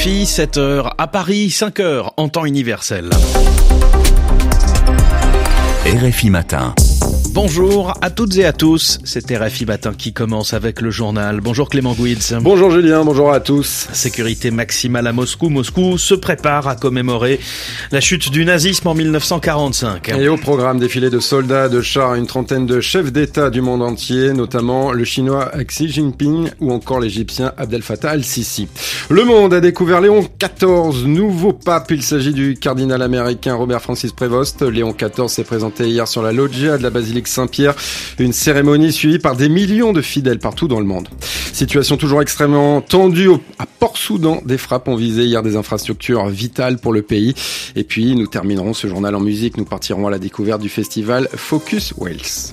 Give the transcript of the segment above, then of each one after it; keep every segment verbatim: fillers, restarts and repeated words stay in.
R F I, sept heures. À Paris, cinq heures en temps universel. R F I Matin. Bonjour à toutes et à tous, c'est R F I Matin qui commence avec le journal. Bonjour Clément Gouitz. Bonjour Julien, bonjour à tous. Sécurité maximale à Moscou. Moscou se prépare à commémorer la chute du nazisme en mille neuf cent quarante-cinq. Et au programme, défilé de soldats, de chars, une trentaine de chefs d'État du monde entier, notamment le chinois Xi Jinping ou encore l'égyptien Abdel Fattah al-Sisi. Le Monde a découvert Léon quatorze, nouveau pape. Il s'agit du cardinal américain Robert Francis Prévost. Léon quatorze s'est présenté hier sur la loggia de la basilique Saint-Pierre, une cérémonie suivie par des millions de fidèles partout dans le monde. Situation toujours extrêmement tendue à Port-Soudan. Des frappes ont visé hier des infrastructures vitales pour le pays. Et puis, nous terminerons ce journal en musique. Nous partirons à la découverte du festival Focus Wales.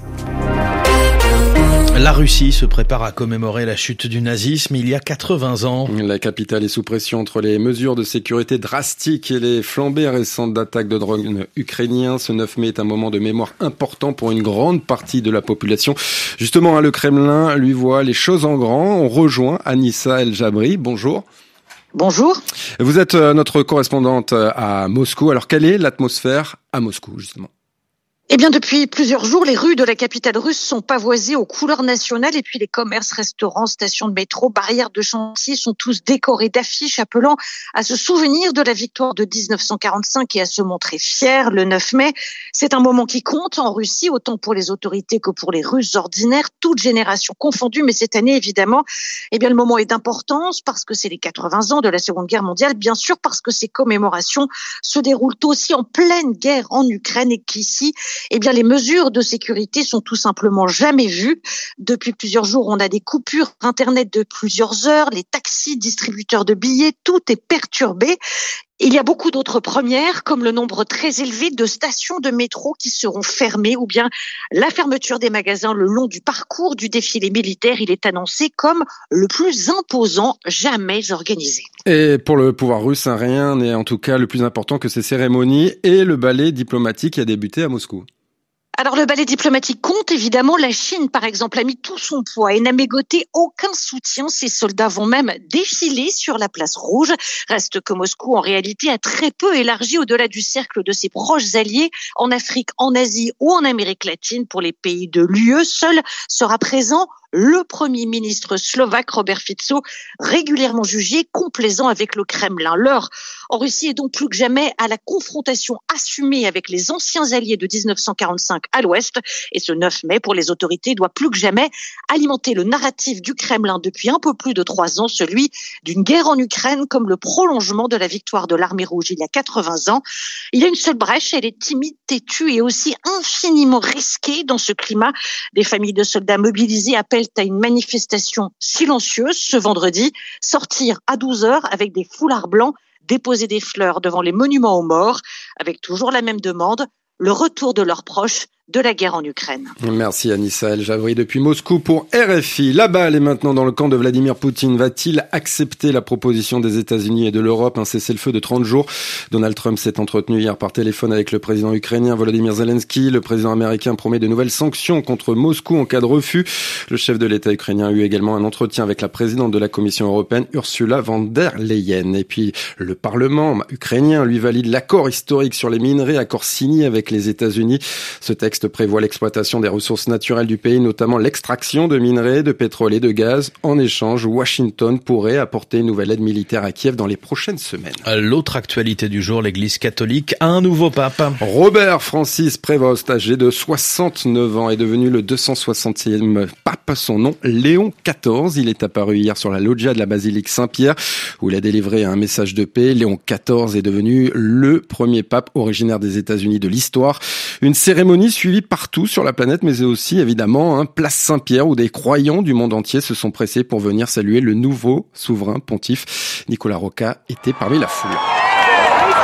La Russie se prépare à commémorer la chute du nazisme il y a quatre-vingts ans. La capitale est sous pression entre les mesures de sécurité drastiques et les flambées récentes d'attaques de drones ukrainiens. Ce neuf mai est un moment de mémoire important pour une grande partie de la population. Justement, le Kremlin lui voit les choses en grand. On rejoint Anissa El Jabri. Bonjour. Bonjour. Vous êtes notre correspondante à Moscou. Alors, quelle est l'atmosphère à Moscou, justement ? Eh bien, depuis plusieurs jours, les rues de la capitale russe sont pavoisées aux couleurs nationales et puis les commerces, restaurants, stations de métro, barrières de chantier sont tous décorés d'affiches appelant à se souvenir de la victoire de dix-neuf cent quarante-cinq et à se montrer fiers le neuf mai. C'est un moment qui compte en Russie, autant pour les autorités que pour les Russes ordinaires, toutes générations confondues. Mais cette année, évidemment, eh bien, le moment est d'importance parce que c'est les quatre-vingts ans de la Seconde Guerre mondiale, bien sûr, parce que ces commémorations se déroulent aussi en pleine guerre en Ukraine et qu'ici, eh bien, les mesures de sécurité sont tout simplement jamais vues. Depuis plusieurs jours, on a des coupures Internet de plusieurs heures, les taxis, distributeurs de billets, tout est perturbé. Il y a beaucoup d'autres premières, comme le nombre très élevé de stations de métro qui seront fermées ou bien la fermeture des magasins le long du parcours du défilé militaire. Il est annoncé comme le plus imposant jamais organisé. Et pour le pouvoir russe, rien n'est en tout cas le plus important que ces cérémonies et le ballet diplomatique qui a débuté à Moscou. Alors le ballet diplomatique compte évidemment. La Chine, par exemple, a mis tout son poids et n'a mégoté aucun soutien. Ses soldats vont même défiler sur la place rouge. Reste que Moscou, en réalité, a très peu élargi au-delà du cercle de ses proches alliés en Afrique, en Asie ou en Amérique latine. Pour les pays de l'U E, seul sera présent le Premier ministre slovaque Robert Fico, régulièrement jugé complaisant avec le Kremlin. L'heure en Russie est donc plus que jamais à la confrontation assumée avec les anciens alliés de dix-neuf cent quarante-cinq à l'ouest. Et ce neuf mai, pour les autorités, doit plus que jamais alimenter le narratif du Kremlin depuis un peu plus de trois ans, celui d'une guerre en Ukraine comme le prolongement de la victoire de l'armée rouge il y a quatre-vingts ans. Il y a une seule brèche, elle est timide, têtue et aussi infiniment risquée dans ce climat. Des familles de soldats mobilisés appellent à une manifestation silencieuse ce vendredi, sortir à douze heures avec des foulards blancs, déposer des fleurs devant les monuments aux morts, avec toujours la même demande, le retour de leurs proches de la guerre en Ukraine. Merci Anissa El Jabri depuis Moscou pour R F I. La balle est maintenant dans le camp de Vladimir Poutine. Va-t-il accepter la proposition des États-Unis et de l'Europe, un cessez-le-feu de trente jours? Donald Trump s'est entretenu hier par téléphone avec le président ukrainien Volodymyr Zelensky. Le président américain promet de nouvelles sanctions contre Moscou en cas de refus. Le chef de l'État ukrainien a eu également un entretien avec la présidente de la Commission européenne, Ursula von der Leyen. Et puis, le Parlement ukrainien lui valide l'accord historique sur les minerais, accord signé avec les États-Unis. Ce texte prévoit l'exploitation des ressources naturelles du pays, notamment l'extraction de minerais, de pétrole et de gaz. En échange, Washington pourrait apporter une nouvelle aide militaire à Kiev dans les prochaines semaines. L'autre actualité du jour, l'Église catholique a un nouveau pape. Robert Francis Prévost, âgé de soixante-neuf ans, est devenu le deux cent soixantième pape. Son nom, Léon quatorze. Il est apparu hier sur la loggia de la basilique Saint-Pierre, où il a délivré un message de paix. Léon quatorze est devenu le premier pape originaire des États-Unis de l'histoire. Une cérémonie suivie partout sur la planète, mais aussi évidemment hein, place Saint-Pierre où des croyants du monde entier se sont pressés pour venir saluer le nouveau souverain pontife. Nicolas Roca était parmi la foule.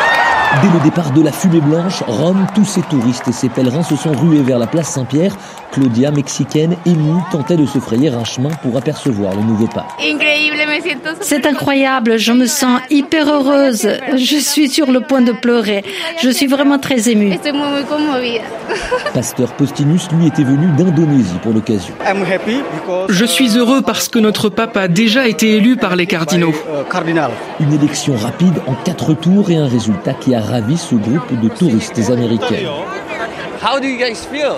Dès le départ de la fumée blanche, Rome, tous ses touristes et ses pèlerins se sont rués vers la place Saint-Pierre. Claudia, mexicaine, émue, tentait de se frayer un chemin pour apercevoir le nouveau pape. C'est incroyable, je me sens hyper heureuse. Je suis sur le point de pleurer. Je suis vraiment très émue. Pasteur Postinus, lui, était venu d'Indonésie pour l'occasion. Je suis heureux parce que notre pape a déjà été élu par les cardinaux. Une élection rapide en quatre tours et un résultat qui a ravi ce groupe de touristes américains. How do you guys feel?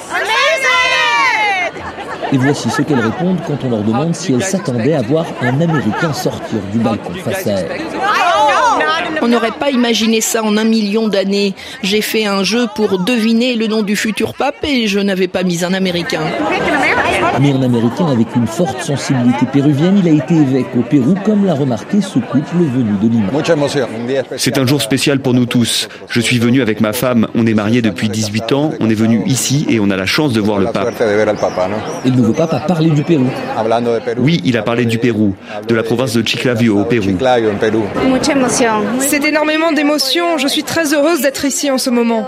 Et voici ce qu'elles répondent quand on leur demande si elles s'attendaient à voir un Américain sortir du balcon face à elles. On n'aurait pas imaginé ça en un million d'années. J'ai fait un jeu pour deviner le nom du futur pape et je n'avais pas mis un Américain. Mais un Américain avec une forte sensibilité péruvienne, il a été évêque au Pérou, comme l'a remarqué ce couple venu de Lima. C'est un jour spécial pour nous tous. Je suis venu avec ma femme, on est mariés depuis dix-huit ans, on est venu ici et on a la chance de voir le pape. Et le nouveau pape a parlé du Pérou. Oui, il a parlé du Pérou, de la province de Chiclayo au Pérou. C'est énormément d'émotions, je suis très heureuse d'être ici en ce moment.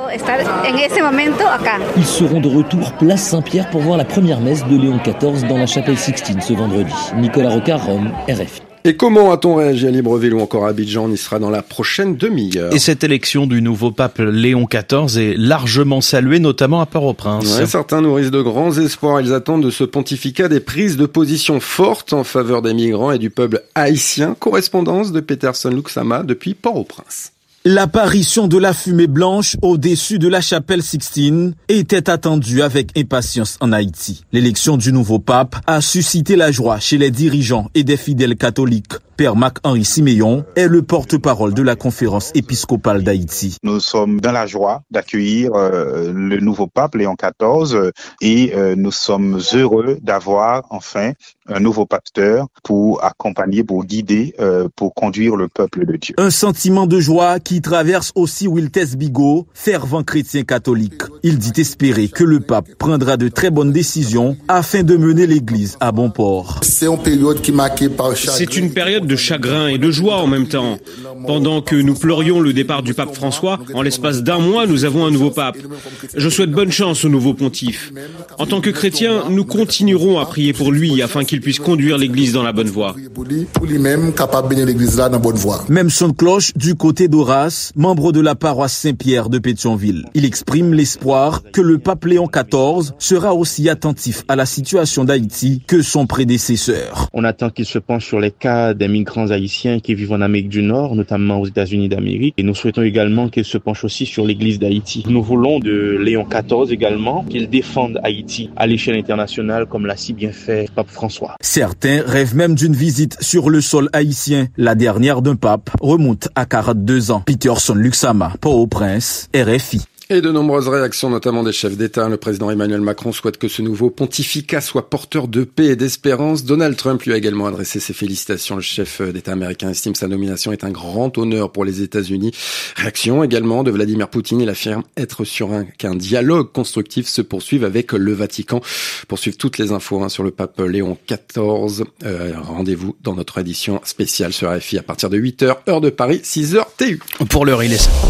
Ils seront de retour place Saint-Pierre pour voir la première messe de Léon quatorze dans la chapelle Sixtine ce vendredi. Nicolas Rocard, Rome, R F I. Et comment a-t-on réagi à Libreville ou encore à Abidjan? On y sera dans la prochaine demi-heure. Et cette élection du nouveau pape Léon quatorze est largement saluée, notamment à Port-au-Prince. Ouais, certains nourrissent de grands espoirs. Ils attendent de ce pontificat des prises de position fortes en faveur des migrants et du peuple haïtien. Correspondance de Peterson Luxama depuis Port-au-Prince. L'apparition de la fumée blanche au-dessus de la chapelle Sixtine était attendue avec impatience en Haïti. L'élection du nouveau pape a suscité la joie chez les dirigeants et des fidèles catholiques. Père Marc-Henri Siméon est le porte-parole de la conférence épiscopale d'Haïti. Nous sommes dans la joie d'accueillir euh, le nouveau pape Léon quatorze et euh, nous sommes heureux d'avoir enfin un nouveau pasteur pour accompagner, pour guider, euh, pour conduire le peuple de Dieu. Un sentiment de joie qui traverse aussi Wiltes Bigot, fervent chrétien catholique. Il dit espérer que le pape prendra de très bonnes décisions afin de mener l'Église à bon port. C'est une période qui est marquée par C'est une période de chagrin et de joie en même temps. Pendant que nous pleurions le départ du pape François, en l'espace d'un mois, nous avons un nouveau pape. Je souhaite bonne chance au nouveau pontife. En tant que chrétiens, nous continuerons à prier pour lui afin qu'il puisse conduire l'Église dans la bonne voie. Même son de cloche du côté d'Horace, membre de la paroisse Saint-Pierre de Pétionville. Il exprime l'espoir que le pape Léon quatorze sera aussi attentif à la situation d'Haïti que son prédécesseur. On attend qu'il se penche sur les cas des migrants haïtiens qui vivent en Amérique du Nord, notamment aux États-Unis d'Amérique. Et nous souhaitons également qu'il se penche aussi sur l'Église d'Haïti. Nous voulons de Léon quatorze également qu'il défende Haïti à l'échelle internationale comme l'a si bien fait Pape François. Certains rêvent même d'une visite sur le sol haïtien. La dernière d'un pape remonte à quarante-deux ans. Peterson Luxama, Port-au-Prince, R F I. Et de nombreuses réactions, notamment des chefs d'État. Le président Emmanuel Macron souhaite que ce nouveau pontificat soit porteur de paix et d'espérance. Donald Trump lui a également adressé ses félicitations. Le chef d'État américain estime sa nomination est un grand honneur pour les États-Unis. Réaction également de Vladimir Poutine. Il affirme être sûr qu'un dialogue constructif se poursuive avec le Vatican. Pour suivre toutes les infos hein, sur le pape Léon quatorze, euh, rendez-vous dans notre édition spéciale sur R F I à partir de huit heures, heure de Paris, six heures T U. Pour l'heure, il est...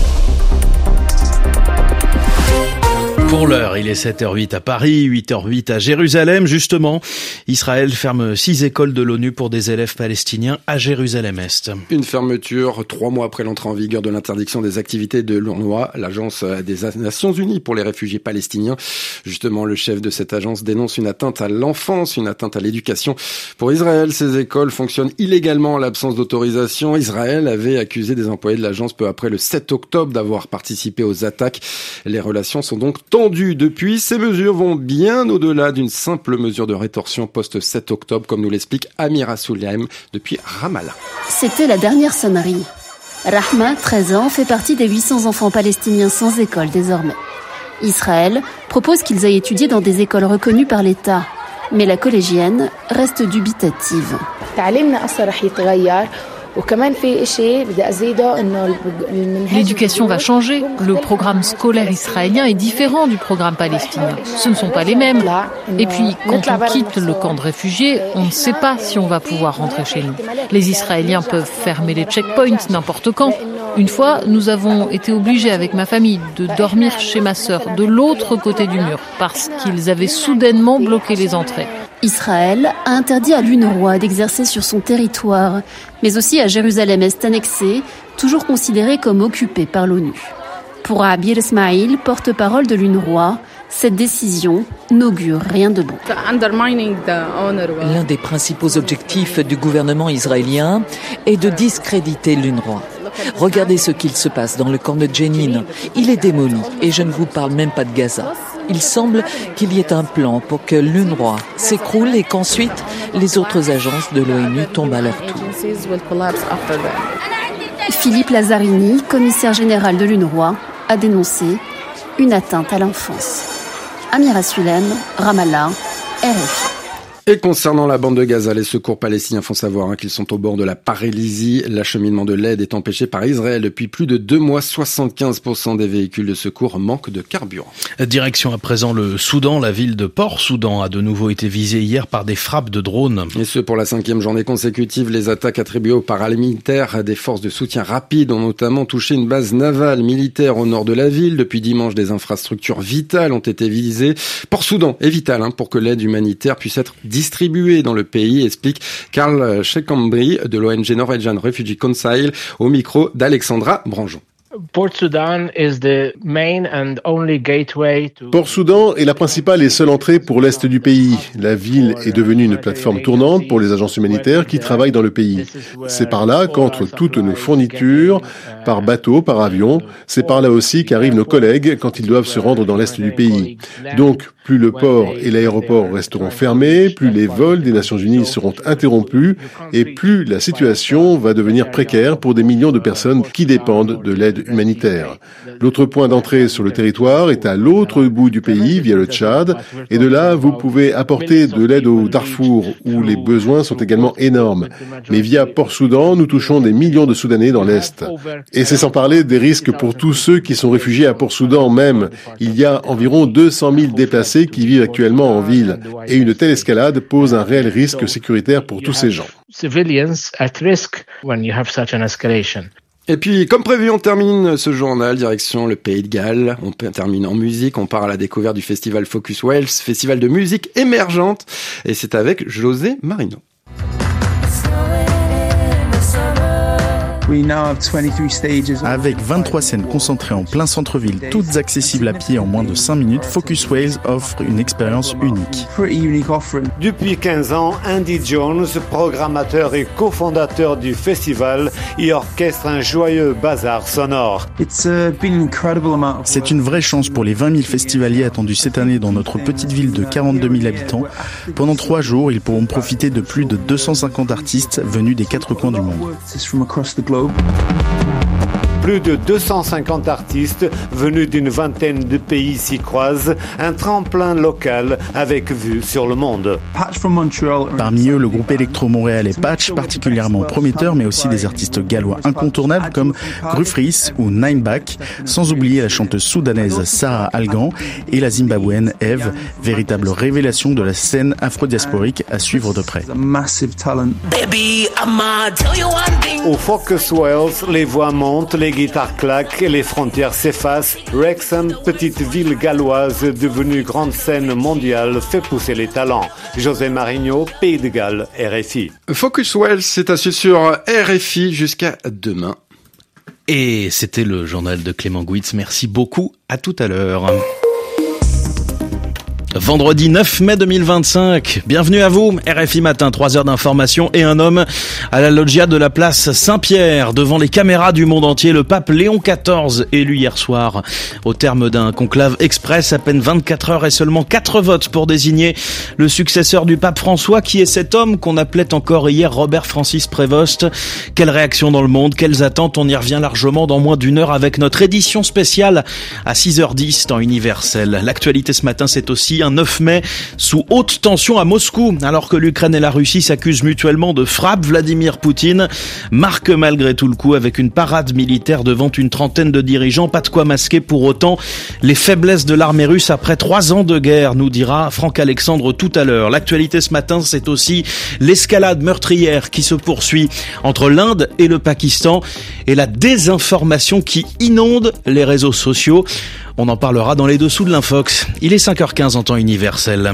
Pour l'heure, il est sept heures huit à Paris, huit heures huit à Jérusalem. Justement, Israël ferme six écoles de l'ONU pour des élèves palestiniens à Jérusalem-Est. Une fermeture trois mois après l'entrée en vigueur de l'interdiction des activités de l'UNRWA, l'agence des Nations Unies pour les réfugiés palestiniens. Justement, le chef de cette agence dénonce une atteinte à l'enfance, une atteinte à l'éducation. Pour Israël, ces écoles fonctionnent illégalement en l'absence d'autorisation. Israël avait accusé des employés de l'agence peu après le sept octobre d'avoir participé aux attaques. Les relations sont donc tendues depuis. Ces mesures vont bien au-delà d'une simple mesure de rétorsion post-sept octobre, comme nous l'explique Amira Soulaim depuis Ramallah. C'était la dernière sonnerie. Rahma, treize ans, fait partie des huit cents enfants palestiniens sans école désormais. Israël propose qu'ils aillent étudier dans des écoles reconnues par l'État. Mais la collégienne reste dubitative. L'éducation va changer. Le programme scolaire israélien est différent du programme palestinien. Ce ne sont pas les mêmes. Et puis, quand on quitte le camp de réfugiés, on ne sait pas si on va pouvoir rentrer chez nous. Les Israéliens peuvent fermer les checkpoints n'importe quand. Une fois, nous avons été obligés avec ma famille de dormir chez ma sœur, de l'autre côté du mur, parce qu'ils avaient soudainement bloqué les entrées. Israël a interdit à l'UNRWA d'exercer sur son territoire, mais aussi à Jérusalem-Est annexée, toujours considérée comme occupée par l'ONU. Pour Abir Ismail, porte-parole de l'UNRWA, cette décision n'augure rien de bon. L'un des principaux objectifs du gouvernement israélien est de discréditer l'UNRWA. Regardez ce qu'il se passe dans le camp de Jenin. Il est démoli et je ne vous parle même pas de Gaza. Il semble qu'il y ait un plan pour que l'UNRWA s'écroule et qu'ensuite les autres agences de l'ONU tombent à leur tour. Philippe Lazzarini, commissaire général de l'UNRWA, a dénoncé une atteinte à l'enfance. Amira Sulem, Ramallah, R F I. Et concernant la bande de Gaza, les secours palestiniens font savoir hein, qu'ils sont au bord de la paralysie. L'acheminement de l'aide est empêché par Israël depuis plus de deux mois. soixante-quinze pour cent des véhicules de secours manquent de carburant. Direction à présent le Soudan. La ville de Port-Soudan a de nouveau été visée hier par des frappes de drones. Et ce pour la cinquième journée consécutive. Les attaques attribuées aux paramilitaires des forces de soutien rapide ont notamment touché une base navale militaire au nord de la ville. Depuis dimanche, des infrastructures vitales ont été visées. Port-Soudan est vital hein, pour que l'aide humanitaire puisse être distribué dans le pays, explique Karl Chekambri de l'O N G Norwegian Refugee Council au micro d'Alexandra Branjon. Port-Soudan is the main and only gateway to... Port-Soudan est la principale et seule entrée pour l'est du pays. La ville est devenue une plateforme tournante pour les agences humanitaires qui travaillent dans le pays. C'est par là qu'entrent toutes nos fournitures, par bateau, par avion. C'est par là aussi qu'arrivent nos collègues quand ils doivent se rendre dans l'est du pays. Donc, plus le port et l'aéroport resteront fermés, plus les vols des Nations Unies seront interrompus et plus la situation va devenir précaire pour des millions de personnes qui dépendent de l'aide humanitaire. L'autre point d'entrée sur le territoire est à l'autre bout du pays, via le Tchad, et de là, vous pouvez apporter de l'aide au Darfour, où les besoins sont également énormes. Mais via Port-Soudan, nous touchons des millions de Soudanais dans l'Est. Et c'est sans parler des risques pour tous ceux qui sont réfugiés à Port-Soudan même. Il y a environ deux cent mille déplacés qui vivent actuellement en ville, et une telle escalade pose un réel risque sécuritaire pour tous ces gens. Et puis, comme prévu, on termine ce journal, direction le Pays de Galles. On termine en musique, on part à la découverte du festival Focus Wales, festival de musique émergente. Et c'est avec José Marino. Avec vingt-trois scènes concentrées en plein centre-ville, toutes accessibles à pied en moins de cinq minutes, Focus Wales offre une expérience unique. Depuis quinze ans, Andy Jones, programmateur et cofondateur du festival, y orchestre un joyeux bazar sonore. C'est une vraie chance pour les vingt mille festivaliers attendus cette année dans notre petite ville de quarante-deux mille habitants. Pendant trois jours, ils pourront profiter de plus de deux cent cinquante artistes venus des quatre coins du monde. Plus de deux cent cinquante artistes venus d'une vingtaine de pays s'y croisent, un tremplin local avec vue sur le monde. Parmi eux, le groupe électro-montréalais Patch, particulièrement prometteur, mais aussi des artistes gallois incontournables comme Grufris ou Nineback, sans oublier la chanteuse soudanaise Sarah Algan et la zimbabwéenne Eve, véritable révélation de la scène afro-diasporique à suivre de près. Au Focus Wales, les voix montent, les guitares claquent et les frontières s'effacent. Wrexham, petite ville galloise devenue grande scène mondiale, fait pousser les talents. José Marino, Pays de Galles, R F I. Focus Wales, c'est assis sur R F I jusqu'à demain. Et c'était le journal de Clément Gouitz. Merci beaucoup. À tout à l'heure. Vendredi neuf mai deux mille vingt-cinq. Bienvenue à vous. R F I Matin, trois heures d'information et un homme à la loggia de la place Saint-Pierre. Devant les caméras du monde entier, le pape Léon quatorze, élu hier soir. Au terme d'un conclave express, à peine vingt-quatre heures et seulement quatre votes pour désigner le successeur du pape François, qui est cet homme qu'on appelait encore hier Robert Francis Prévost. Quelle réaction dans le monde, quelles attentes, on y revient largement dans moins d'une heure avec notre édition spéciale à six heures dix, temps universel. L'actualité ce matin, c'est aussi un un neuf mai sous haute tension à Moscou. Alors que l'Ukraine et la Russie s'accusent mutuellement de frappe, Vladimir Poutine marque malgré tout le coup avec une parade militaire devant une trentaine de dirigeants. Pas de quoi masquer pour autant les faiblesses de l'armée russe après trois ans de guerre, nous dira Franck Alexandre tout à l'heure. L'actualité ce matin, c'est aussi l'escalade meurtrière qui se poursuit entre l'Inde et le Pakistan et la désinformation qui inonde les réseaux sociaux. On en parlera dans les dessous de l'Infox. Il est cinq heures quinze en temps universel.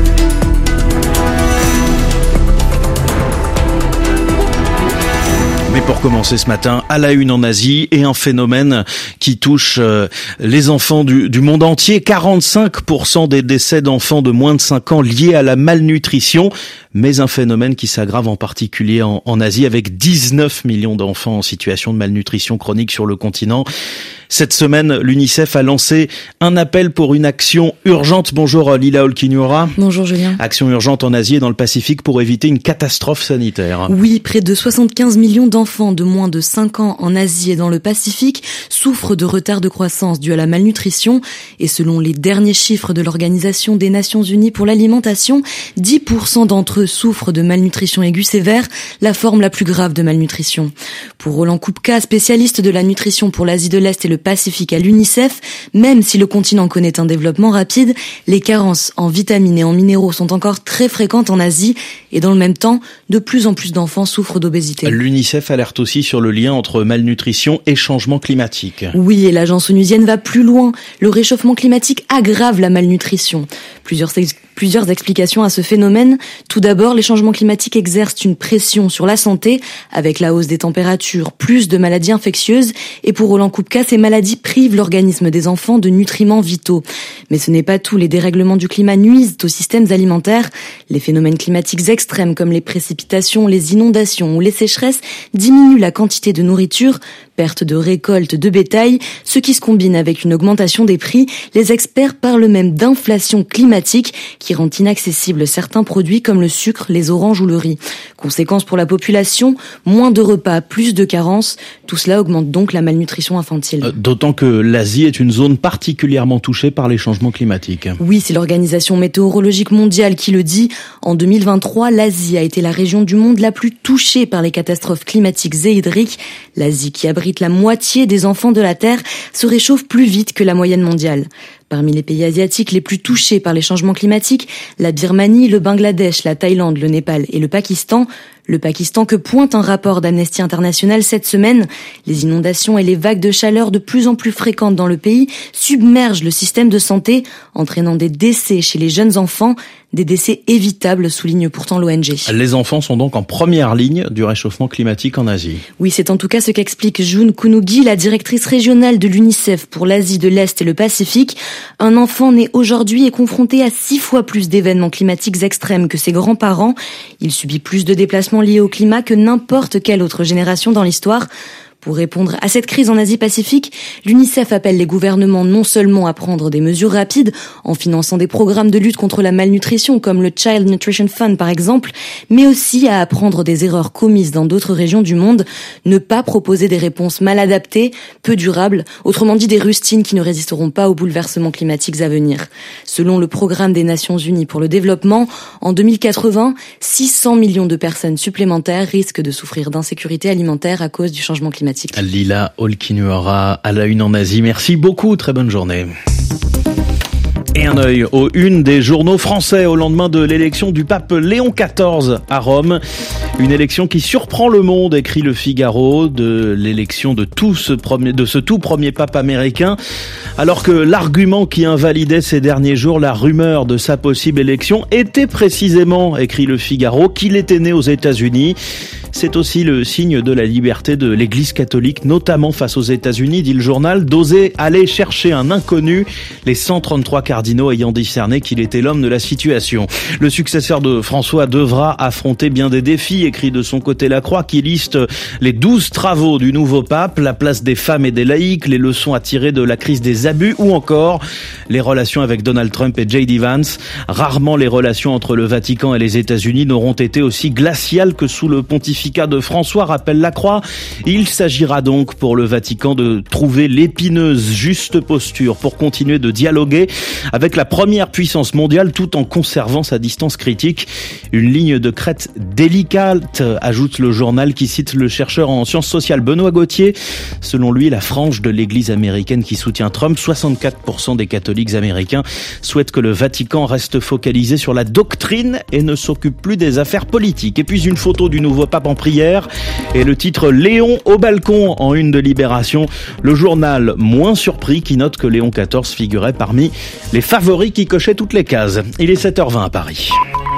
Mais pour commencer ce matin, à la une en Asie et un phénomène qui touche euh, les enfants du, du monde entier. quarante-cinq pour cent des décès d'enfants de moins de cinq ans liés à la malnutrition. Mais un phénomène qui s'aggrave en particulier en, en Asie avec dix-neuf millions d'enfants en situation de malnutrition chronique sur le continent. Cette semaine, l'UNICEF a lancé un appel pour une action urgente. Bonjour Lila Olkinuora. Bonjour Julien. Action urgente en Asie et dans le Pacifique pour éviter une catastrophe sanitaire. Oui, près de soixante-quinze millions d'enfants de moins de cinq ans en Asie et dans le Pacifique souffrent de retard de croissance dû à la malnutrition. Et selon les derniers chiffres de l'Organisation des Nations Unies pour l'alimentation, dix pour cent d'entre eux souffrent de malnutrition aiguë sévère, la forme la plus grave de malnutrition. Pour Roland Kupka, spécialiste de la nutrition pour l'Asie de l'Est et le Pacifique à l'UNICEF, même si le continent connaît un développement rapide, les carences en vitamines et en minéraux sont encore très fréquentes en Asie et dans le même temps, de plus en plus d'enfants souffrent d'obésité. L'UNICEF alerte aussi sur le lien entre malnutrition et changement climatique. Oui, et l'agence onusienne va plus loin. Le réchauffement climatique aggrave la malnutrition. Plusieurs, plusieurs explications à ce phénomène. Tout d'abord, les changements climatiques exercent une pression sur la santé, avec la hausse des températures, plus de maladies infectieuses, et pour Roland Kupka, ces maladies privent l'organisme des enfants de nutriments vitaux. Mais ce n'est pas tout, les dérèglements du climat nuisent aux systèmes alimentaires. Les phénomènes climatiques extrêmes comme les précipitations, les inondations ou les sécheresses diminuent la quantité de nourriture, perte de récolte de bétail, ce qui se combine avec une augmentation des prix. Les experts parlent même d'inflation climatique qui rend inaccessibles certains produits comme le sucre, les oranges ou le riz. Conséquence pour la population, moins de repas, plus de carences. Tout cela augmente donc la malnutrition infantile. D'autant que l'Asie est une zone particulièrement touchée par les changements climatiques. Oui, c'est l'Organisation météorologique mondiale qui le dit. En deux mille vingt-trois, l'Asie a été la région du monde la plus touchée par les catastrophes climatiques et hydriques. L'Asie, qui abrite la moitié des enfants de la Terre, se réchauffe plus vite que la moyenne mondiale. Parmi les pays asiatiques les plus touchés par les changements climatiques, la Birmanie, le Bangladesh, la Thaïlande, le Népal et le Pakistan. Le Pakistan que pointe un rapport d'Amnesty International cette semaine. Les inondations et les vagues de chaleur de plus en plus fréquentes dans le pays submergent le système de santé, entraînant des décès chez les jeunes enfants. Des décès évitables, souligne pourtant l'O N G. Les enfants sont donc en première ligne du réchauffement climatique en Asie. Oui, c'est en tout cas ce qu'explique June Kunugi, la directrice régionale de l'UNICEF pour l'Asie de l'Est et le Pacifique. Un enfant né aujourd'hui est confronté à six fois plus d'événements climatiques extrêmes que ses grands-parents. Il subit plus de déplacements liés au climat que n'importe quelle autre génération dans l'histoire. Pour répondre à cette crise en Asie-Pacifique, l'UNICEF appelle les gouvernements non seulement à prendre des mesures rapides, en finançant des programmes de lutte contre la malnutrition, comme le Child Nutrition Fund par exemple, mais aussi à apprendre des erreurs commises dans d'autres régions du monde, ne pas proposer des réponses mal adaptées, peu durables, autrement dit des rustines qui ne résisteront pas aux bouleversements climatiques à venir. Selon le Programme des Nations Unies pour le développement, en deux mille quatre-vingts, six cents millions de personnes supplémentaires risquent de souffrir d'insécurité alimentaire à cause du changement climatique. Lila Olkinuora à la une en Asie. Merci beaucoup, très bonne journée. Et un œil aux unes des journaux français au lendemain de l'élection du pape Léon quatorze à Rome. Une élection qui surprend le monde, écrit le Figaro, de l'élection de tout ce premier, de ce tout premier pape américain. Alors que l'argument qui invalidait ces derniers jours la rumeur de sa possible élection était précisément, écrit le Figaro, qu'il était né aux États-Unis. C'est aussi le signe de la liberté de l'Église catholique, notamment face aux États-Unis, dit le journal, d'oser aller chercher un inconnu, les cent trente-trois cardinaux ayant discerné qu'il était l'homme de la situation. Le successeur de François devra affronter bien des défis, écrit de son côté La Croix, qui liste les douze travaux du nouveau pape, la place des femmes et des laïcs, les leçons à tirer de la crise des abus ou encore les relations avec Donald Trump et J D Vance. Rarement les relations entre le Vatican et les États-Unis n'auront été aussi glaciales que sous le pontificat de François, rappelle La Croix. Il s'agira donc pour le Vatican de trouver l'épineuse juste posture pour continuer de dialoguer avec la première puissance mondiale tout en conservant sa distance critique. Une ligne de crête délicate, ajoute le journal qui cite le chercheur en sciences sociales Benoît Gauthier. Selon lui, la frange de l'église américaine qui soutient Trump, soixante-quatre pour cent des catholiques américains souhaitent que le Vatican reste focalisé sur la doctrine et ne s'occupe plus des affaires politiques. Et puis une photo du nouveau pape en prière et le titre Léon au balcon en une de Libération. Le journal moins surpris qui note que Léon quatorze figurait parmi les favoris qui cochaient toutes les cases. Il est sept heures vingt à Paris.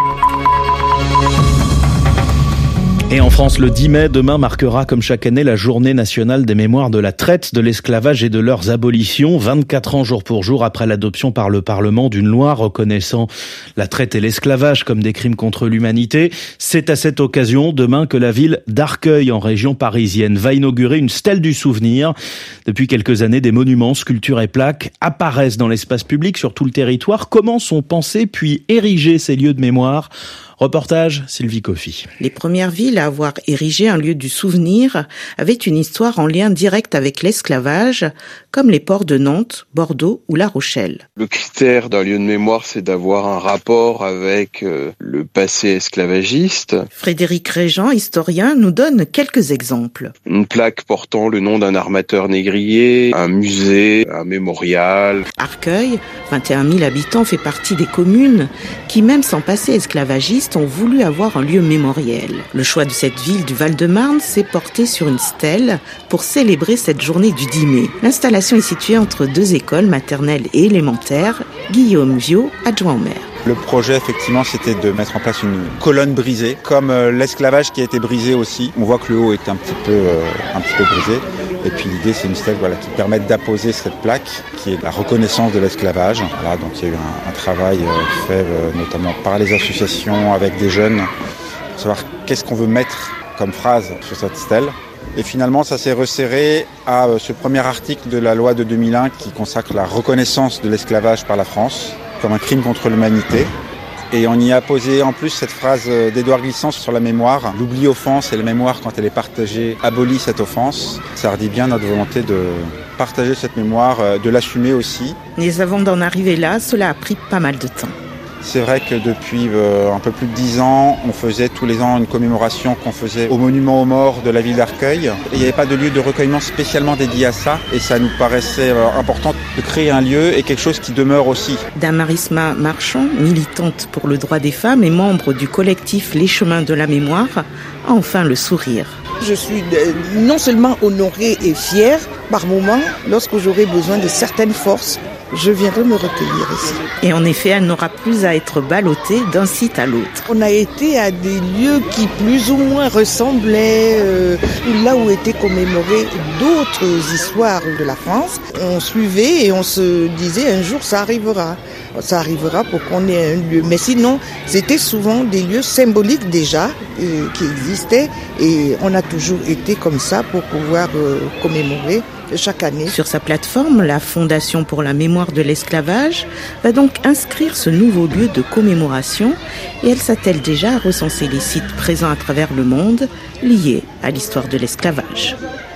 Et en France, le dix mai, demain, marquera comme chaque année la journée nationale des mémoires de la traite, de l'esclavage et de leurs abolitions, vingt-quatre ans jour pour jour après l'adoption par le Parlement d'une loi reconnaissant la traite et l'esclavage comme des crimes contre l'humanité. C'est à cette occasion, demain, que la ville d'Arcueil, en région parisienne, va inaugurer une stèle du souvenir. Depuis quelques années, des monuments, sculptures et plaques apparaissent dans l'espace public sur tout le territoire. Comment sont pensés puis érigés ces lieux de mémoire ? Reportage Sylvie Coffy. Les premières villes à avoir érigé un lieu du souvenir avaient une histoire en lien direct avec l'esclavage, comme les ports de Nantes, Bordeaux ou La Rochelle. Le critère d'un lieu de mémoire, c'est d'avoir un rapport avec euh, le passé esclavagiste. Frédéric Régent, historien, nous donne quelques exemples. Une plaque portant le nom d'un armateur négrier, un musée, un mémorial. Arcueil, vingt et un mille habitants, fait partie des communes qui, même sans passé esclavagiste, ont voulu avoir un lieu mémoriel. Le choix de cette ville du Val-de-Marne s'est porté sur une stèle pour célébrer cette journée du dix mai. L'installation est située entre deux écoles maternelles et élémentaires. Guillaume Viau, adjoint au maire. Le projet, effectivement, c'était de mettre en place une colonne brisée, comme euh, l'esclavage qui a été brisé aussi. On voit que le haut est un petit peu, euh, un petit peu brisé. Et puis l'idée, c'est une stèle voilà, qui permet d'apposer cette plaque, qui est la reconnaissance de l'esclavage. Voilà, donc il y a eu un, un travail euh, fait euh, notamment par les associations, avec des jeunes, pour savoir qu'est-ce qu'on veut mettre comme phrase sur cette stèle. Et finalement, ça s'est resserré à euh, ce premier article de la loi de deux mille un qui consacre la reconnaissance de l'esclavage par la France comme un crime contre l'humanité. Et on y a posé en plus cette phrase d'Édouard Glissant sur la mémoire. L'oubli offense et la mémoire, quand elle est partagée, abolit cette offense. Ça redit bien notre volonté de partager cette mémoire, de l'assumer aussi. Mais avant d'en arriver là, cela a pris pas mal de temps. C'est vrai que depuis euh, un peu plus de dix ans, on faisait tous les ans une commémoration qu'on faisait au monument aux morts de la ville d'Arcueil. Il n'y avait pas de lieu de recueillement spécialement dédié à ça et ça nous paraissait euh, important de créer un lieu et quelque chose qui demeure aussi. Damarisma Marchand, militante pour le droit des femmes et membre du collectif Les Chemins de la Mémoire, a enfin le sourire. Je suis non seulement honorée et fière, par moments, lorsque j'aurai besoin de certaines forces, je viendrai me recueillir ici. Et en effet, elle n'aura plus à être ballottée d'un site à l'autre. On a été à des lieux qui plus ou moins ressemblaient euh, là où étaient commémorées d'autres histoires de la France. On suivait et on se disait un jour ça arrivera. Ça arrivera pour qu'on ait un lieu. Mais sinon, c'était souvent des lieux symboliques déjà euh, qui existaient et on a toujours été comme ça pour pouvoir euh, commémorer chaque année. Sur sa plateforme, la Fondation pour la mémoire de l'esclavage va donc inscrire ce nouveau lieu de commémoration et elle s'attelle déjà à recenser les sites présents à travers le monde liés à l'histoire de l'esclavage.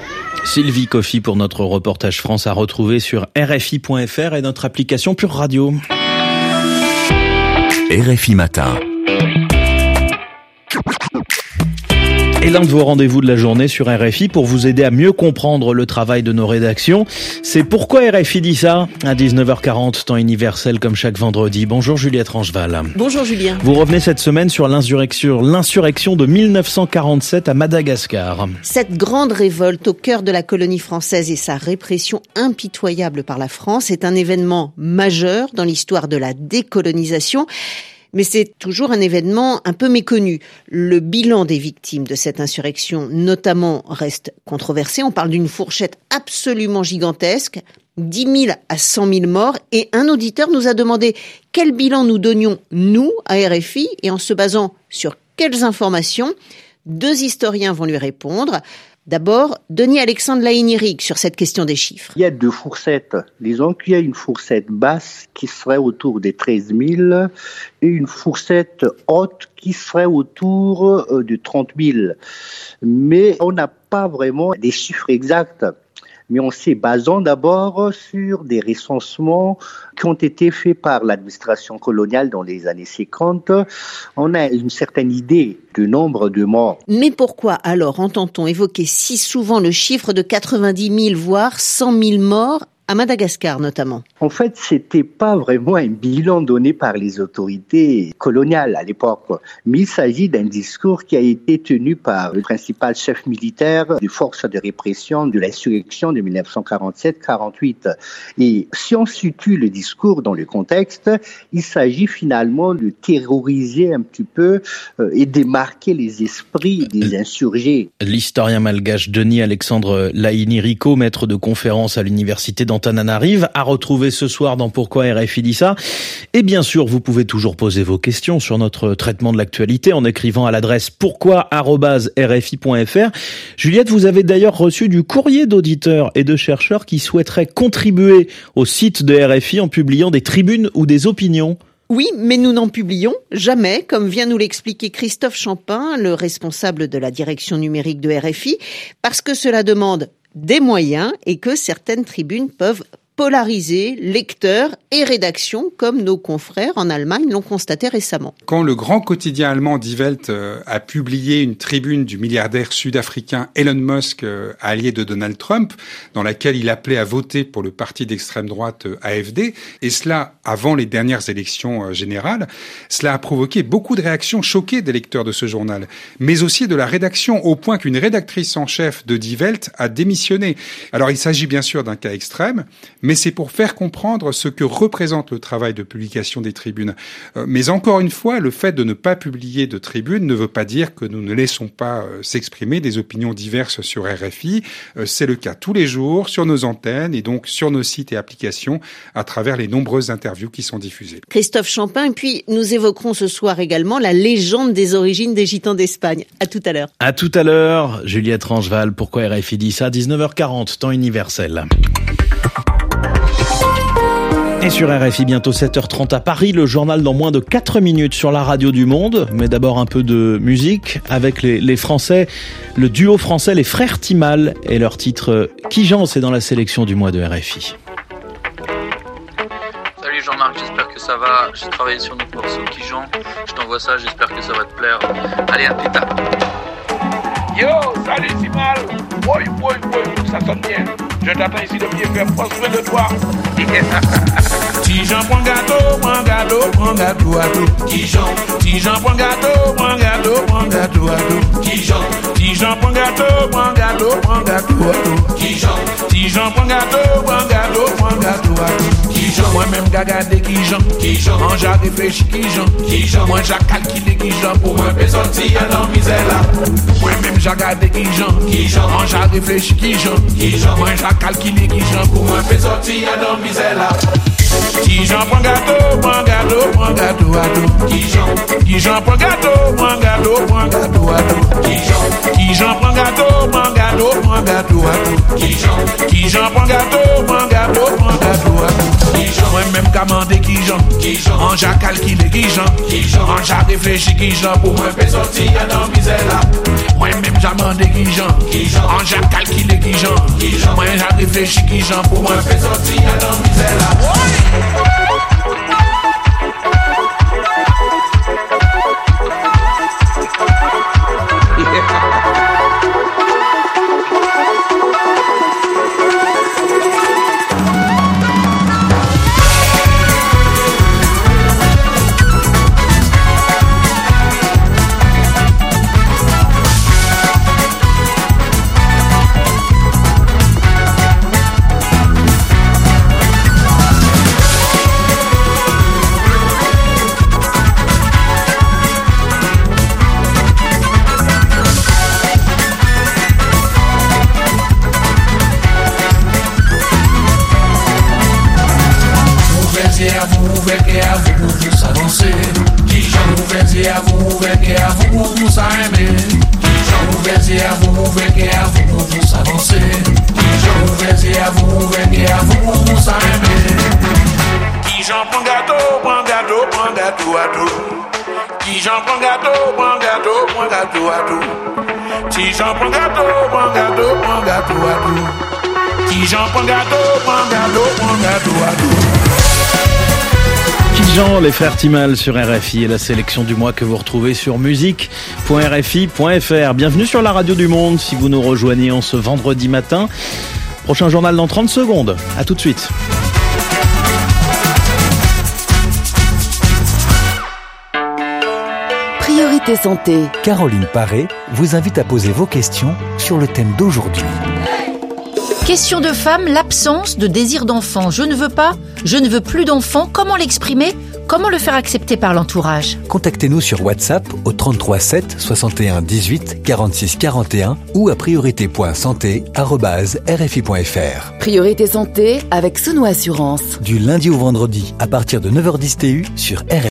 Sylvie Coffy pour notre reportage France à retrouver sur R F I point F R et notre application Pure Radio. R F I Matin. Et l'un de vos rendez-vous de la journée sur R F I pour vous aider à mieux comprendre le travail de nos rédactions, c'est Pourquoi R F I dit ça à dix-neuf heures quarante, temps universel comme chaque vendredi. Bonjour Juliette Rangeval. Bonjour Julien. Vous revenez cette semaine sur l'insurrection, l'insurrection de mille neuf cent quarante-sept à Madagascar. Cette grande révolte au cœur de la colonie française et sa répression impitoyable par la France est un événement majeur dans l'histoire de la décolonisation. Mais c'est toujours un événement un peu méconnu. Le bilan des victimes de cette insurrection, notamment, reste controversé. On parle d'une fourchette absolument gigantesque, dix mille à cent mille morts. Et un auditeur nous a demandé quel bilan nous donnions, nous, à R F I, et en se basant sur quelles informations. Deux historiens vont lui répondre. D'abord, Denis Alexandre Laïnirig sur cette question des chiffres. Il y a deux fourchettes. Disons qu'il y a une fourchette basse qui serait autour des treize mille et une fourchette haute qui serait autour de trente mille. Mais on n'a pas vraiment des chiffres exacts. mais en se basant d'abord sur des recensements qui ont été faits par l'administration coloniale dans les années cinquante. On a une certaine idée du nombre de morts. Mais pourquoi alors entend-on évoquer si souvent le chiffre de quatre-vingt-dix mille, voire cent mille morts à Madagascar notamment? En fait, c'était pas vraiment un bilan donné par les autorités coloniales à l'époque, mais il s'agit d'un discours qui a été tenu par le principal chef militaire des forces de répression de l'insurrection de dix-neuf cent quarante-sept quarante-huit. Et si on situe le discours dans le contexte, il s'agit finalement de terroriser un petit peu euh, et de marquer les esprits des insurgés. L'historien malgache Denis Alexandre Laïni-Rico, maître de conférence à l'université d'Antananarive, à retrouver ce soir dans Pourquoi R F I dit ça. Et bien sûr, vous pouvez toujours poser vos questions sur notre traitement de l'actualité en écrivant à l'adresse pourquoi arobase r f i point f r. Juliette, vous avez d'ailleurs reçu du courrier d'auditeurs et de chercheurs qui souhaiteraient contribuer au site de R F I en publiant des tribunes ou des opinions. Oui, mais nous n'en publions jamais, comme vient nous l'expliquer Christophe Champin, le responsable de la direction numérique de R F I, parce que cela demande des moyens et que certaines tribunes peuvent polariser lecteurs et rédactions, comme nos confrères en Allemagne l'ont constaté récemment. Quand le grand quotidien allemand Die Welt a publié une tribune du milliardaire sud-africain Elon Musk, allié de Donald Trump, dans laquelle il appelait à voter pour le parti d'extrême droite A F D, et cela avant les dernières élections générales, cela a provoqué beaucoup de réactions choquées des lecteurs de ce journal, mais aussi de la rédaction, au point qu'une rédactrice en chef de Die Welt a démissionné. Alors il s'agit bien sûr d'un cas extrême, mais c'est pour faire comprendre ce que représente le travail de publication des tribunes. Euh, mais encore une fois, le fait de ne pas publier de tribunes ne veut pas dire que nous ne laissons pas euh, s'exprimer des opinions diverses sur R F I. Euh, c'est le cas tous les jours sur nos antennes et donc sur nos sites et applications à travers les nombreuses interviews qui sont diffusées. Christophe Champin, et puis nous évoquerons ce soir également la légende des origines des Gitans d'Espagne. À tout à l'heure. À tout à l'heure, Juliette Rangeval, Pourquoi R F I dit ça, dix-neuf heures quarante, temps universel. Et sur R F I, bientôt sept heures trente à Paris, le journal dans moins de quatre minutes sur la radio du monde. Mais d'abord un peu de musique avec les, les Français, le duo français Les Frères Timal et leur titre Kijan, c'est dans la sélection du mois de R F I. Salut Jean-Marc, j'espère que ça va. J'ai travaillé sur notre morceau Kijan. Je t'envoie ça, j'espère que ça va te plaire. Allez, à plus tard. Yo, salut Timal. Oui, oui, oui, ça sonne bien. Je t'attends ici de pied ferme, prends soin de toi. Tijan prend gâteau, prend gâteau, prend gâteau à tout. Tijan, Tijan prend gâteau, prend gâteau, prend gâteau à tout. Tijan, Tijan prend gâteau, prend gâteau, prend gâteau à tout. Tijan, Tijan prend gâteau, prend gâteau, prend gâteau à tout. Tijan, moi-même gagade Kijan, Kijan, moi j'ai réfléchi Kijan, Kijan, moi j'ai calculé Kijan pour moi faire sortir dans misère là. Moi-même j'ai regardé Kijan, Kijan, moi j'ai réfléchi Kijan, Kijan, moi j'ai calculé Kijan pour moi faire sortir dans misère là. Kijan prend gâteau, prend gâteau, prend gâteau à tout. Kijan, Kijan prend gâteau, prend gâteau, prend gâteau à tout. Kijan, Kijan prend gâteau, prend gâteau, prend gâteau à tout. Kijan, Kijan prend gâteau, prend gâteau, prend gâteau à tout. Kijan, moi-même commandé Kijan, Kijan, on j'ai calculé Kijan, Kijan, on j'ai réfléchi Kijan pour moi faire sortir dans misère là. Moi-même j'ai demandé Kijan, Kijan, on j'ai calculé Kijan, Kijan, moi j'ai réfléchi Kijan pour moi faire sortir dans misère là. Tijan prend gâteau, prend gâteau, prend gâteau à tout. Jean prend gâteau, prend gâteau, prend gâteau à tout. Jean, les frères Timal sur R F I et la sélection du mois que vous retrouvez sur musique point r f i point f r. Bienvenue sur la radio du monde si vous nous rejoignez en ce vendredi matin. Prochain journal dans trente secondes. À tout de suite. Priorité santé. Caroline Paré vous invite à poser vos questions sur le thème d'aujourd'hui. Question de femme, l'absence de désir d'enfant. Je ne veux pas, je ne veux plus d'enfant. Comment l'exprimer ? Comment le faire accepter par l'entourage ? Contactez-nous sur WhatsApp au trente-trois sept soixante et un dix-huit quarante-six quarante et un ou à priorité point santé arobase r f i point f r. Priorité santé avec Sono Assurance. Du lundi au vendredi à partir de neuf heures dix T U sur R F I.